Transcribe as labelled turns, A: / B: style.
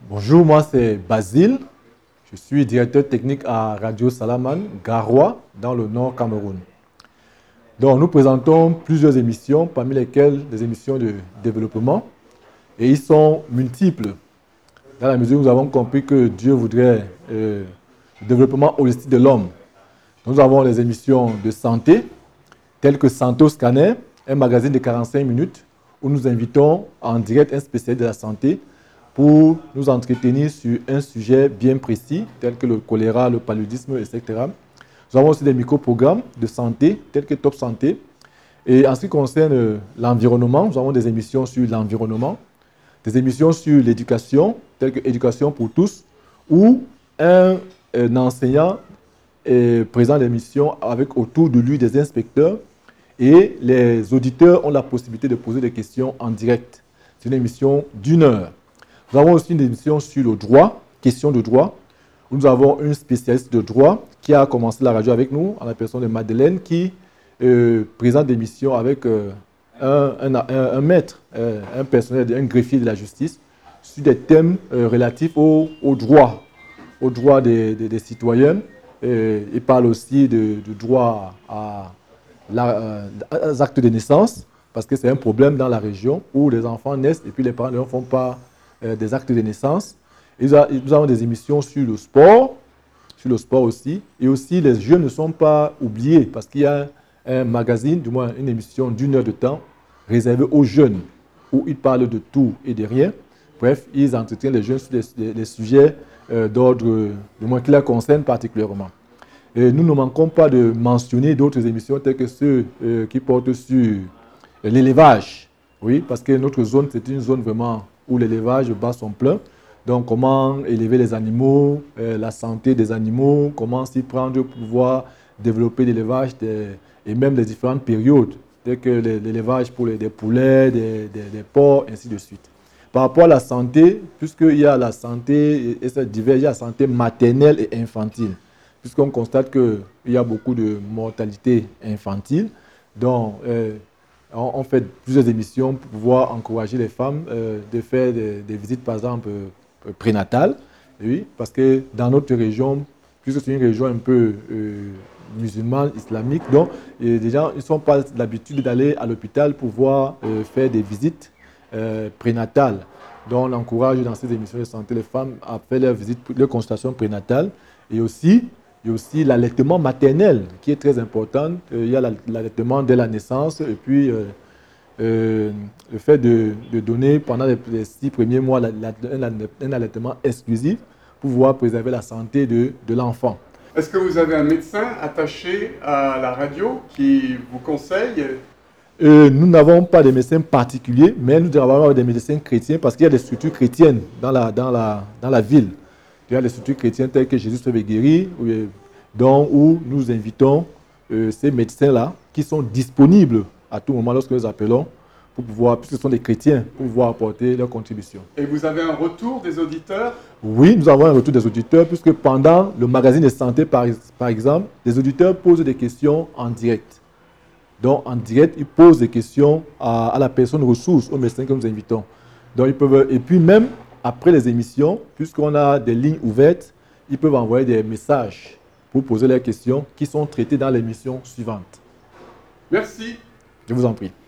A: Bonjour, moi c'est Basile. Je suis directeur technique à Radio Salaman, Garoua, dans le Nord Cameroun. Donc, nous présentons plusieurs émissions, parmi lesquelles des émissions de développement. Et ils sont multiples, dans la mesure où nous avons compris que Dieu voudrait le développement holistique de l'homme. Nous avons les émissions de santé, telles que Santo Scanner, un magazine de 45 minutes, où nous invitons en direct un spécialiste de la santé pour nous entretenir sur un sujet bien précis, tel que le choléra, le paludisme, etc. Nous avons aussi des micro-programmes de santé, tels que Top Santé. Et en ce qui concerne l'environnement, nous avons des émissions sur l'environnement, des émissions sur l'éducation, telles que Éducation pour tous, où un enseignant présente l'émission avec autour de lui des inspecteurs et les auditeurs ont la possibilité de poser des questions en direct. C'est une émission d'1 heure. Nous avons aussi une émission sur le droit, questions de droit, où nous avons une spécialiste de droit qui a commencé la radio avec nous, en la personne de Madeleine, qui présente des missions avec un maître, un personnel, un greffier de la justice, sur des thèmes relatifs au droit des citoyens. Il parle aussi du droit aux actes de naissance, parce que c'est un problème dans la région où les enfants naissent et puis les parents ne font pas des actes de naissance. Et nous avons des émissions sur le sport aussi. Et aussi, les jeunes ne sont pas oubliés parce qu'il y a un magazine, du moins une émission d'1 heure de temps réservée aux jeunes où ils parlent de tout et de rien. Bref, ils entretiennent les jeunes sur des sujets d'ordre, du moins qui les concernent particulièrement. Et nous ne manquons pas de mentionner d'autres émissions telles que ceux qui portent sur l'élevage. Oui, parce que notre zone, c'est une zone vraiment où l'élevage bat son plein. Donc, comment élever les animaux, la santé des animaux, comment s'y prendre pour pouvoir développer l'élevage et même les différentes périodes, telles que l'élevage pour des poulets, des porcs, ainsi de suite. Par rapport à la santé, puisqu'il y a la santé, et ça diverge, il y a la santé maternelle et infantile, puisqu'on constate qu'il y a beaucoup de mortalité infantile. Donc, on fait plusieurs émissions pour pouvoir encourager les femmes de faire des visites, par exemple, prénatales. Oui, parce que dans notre région, puisque c'est une région un peu musulmane, islamique, donc les gens ne sont pas l'habitude d'aller à l'hôpital pour pouvoir faire des visites prénatales. Donc, on encourage dans ces émissions de santé les femmes à faire leurs visites, leurs consultations prénatales. Et aussi, il y a aussi l'allaitement maternel qui est très important. Il y a l'allaitement dès la naissance et puis le fait de donner pendant les 6 premiers mois un allaitement exclusif pour pouvoir préserver la santé de l'enfant.
B: Est-ce que vous avez un médecin attaché à la radio qui vous conseille?
A: Nous n'avons pas de médecins particuliers, mais nous avons des médecins chrétiens parce qu'il y a des structures chrétiennes dans la ville. Il y a des structures chrétiennes telles que Jésus sauve et guérit, où nous invitons ces médecins-là qui sont disponibles à tout moment lorsque nous appelons, pour pouvoir, puisque ce sont des chrétiens, pour pouvoir apporter leur contribution.
B: Et vous avez un retour des auditeurs?
A: Oui, nous avons un retour des auditeurs, puisque pendant le magazine de santé, par exemple, les auditeurs posent des questions en direct. Donc, en direct, ils posent des questions à la personne ressource, au médecin que nous invitons. Donc, ils peuvent, et puis même, après les émissions, puisqu'on a des lignes ouvertes, ils peuvent envoyer des messages pour poser leurs questions qui sont traitées dans l'émission suivante.
B: Merci.
A: Je vous en prie.